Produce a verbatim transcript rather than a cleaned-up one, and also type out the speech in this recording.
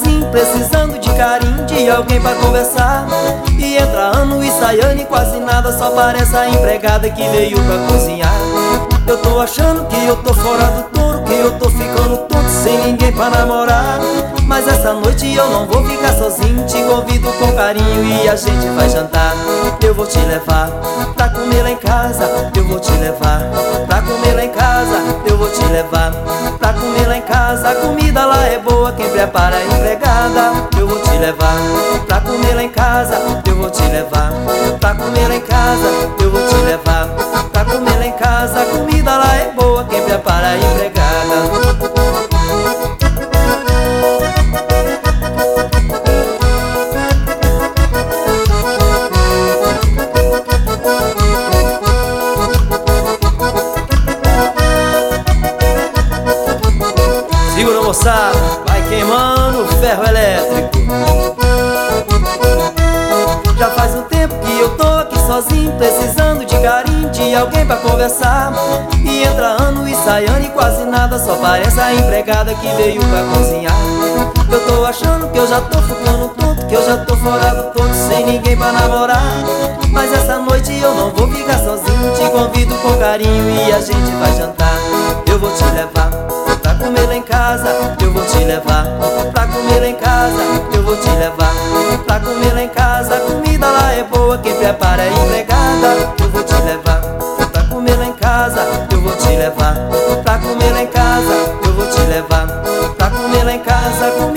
sozinho, precisando de carinho, de alguém pra conversar. E entra ano e sai ano e quase nada, só parece a empregada que veio pra cozinhar. Eu tô achando que eu tô fora do touro, que eu tô ficando tonto sem ninguém pra namorar. Mas essa noite eu não vou ficar sozinho, te convido com carinho e a gente vai jantar. Eu vou te levar pra comer lá em casa, eu vou te levar pra comer lá em casa, eu vou te levar pra comer lá em casa. A comida lá é boa, quem prepara é a empregada. Eu vou te levar pra comer lá em casa, eu vou te levar pra comer lá em casa, eu vou te levar pra comer lá em casa. A comida lá é boa, quem prepara é a empregada. Segura, moçada, vai queimando o ferro elétrico. Já faz um tempo que eu tô aqui sozinho, precisando de carinho, de alguém pra conversar. E entra ano e sai ano e quase nada, só parece a empregada que veio pra cozinhar. Eu tô achando que eu já tô ficando tonto, que eu já tô fora do tonto, sem ninguém pra namorar. Mas essa noite eu não vou ficar sozinho, te convido com carinho e a gente vai jantar. Eu vou te levar pra comer lá em casa, eu vou te levar pra comer lá em casa, eu vou te levar pra comer lá em casa. A comida lá é boa, quem prepara é a empregada. Eu vou te levar pra comer lá em casa, eu vou te levar pra comer lá em casa, eu vou te levar pra comer lá em casa.